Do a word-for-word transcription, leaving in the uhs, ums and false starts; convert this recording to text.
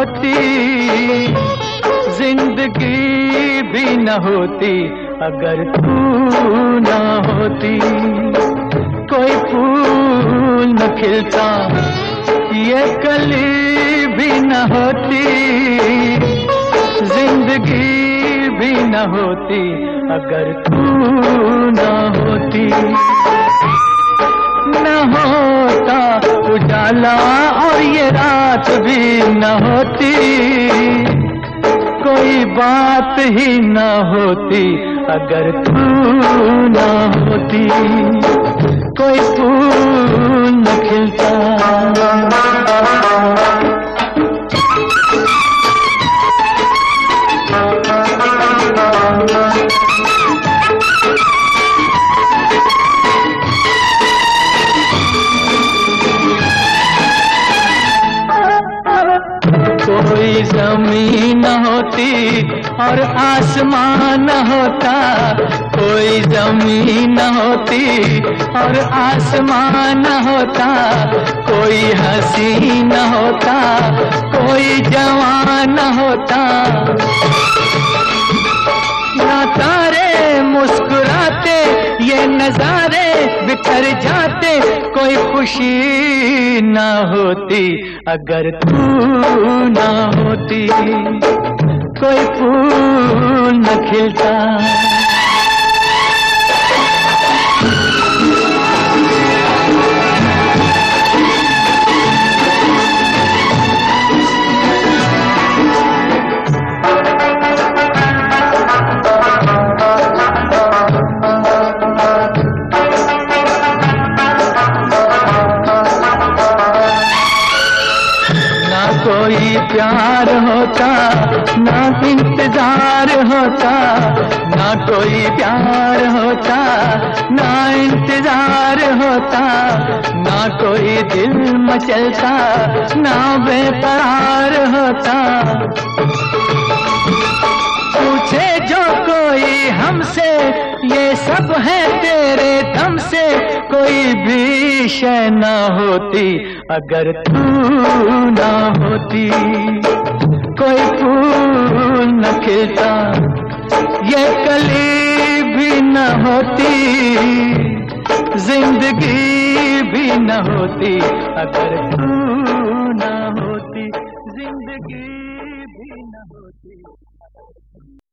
होती, जिंदगी भी न होती अगर तू न होती। कोई फूल न खिलता, ये कली भी न होती, जिंदगी भी न होती अगर तू न होती। न होता उजाला और ये रात भी न होती, कोई बात ही न होती अगर तू न होती। कोई फूल न खिलता। कोई जमीन न होती और आसमान न होता, कोई जमीन न होती और आसमान न होता, कोई हंसी न होता, कोई जवान न होता। ना तारे मुस्कुराते, ये नजारे बिखर जाते, कोई खुशी ना होती अगर तू ना होती। कोई फूल न खिलता। कोई प्यार होता, ना इंतजार होता, ना कोई प्यार होता, ना इंतजार होता, ना कोई दिल मचलता, ना बेकरार होता। पूछे जो कोई हमसे, ये सब है तेरे दम से, कोई भी शय ना होती अगर तू ना होती। कोई फूल न खिलता, ये कली भी न होती, जिंदगी भी न होती अगर तू ना होती, जिंदगी भी न होती।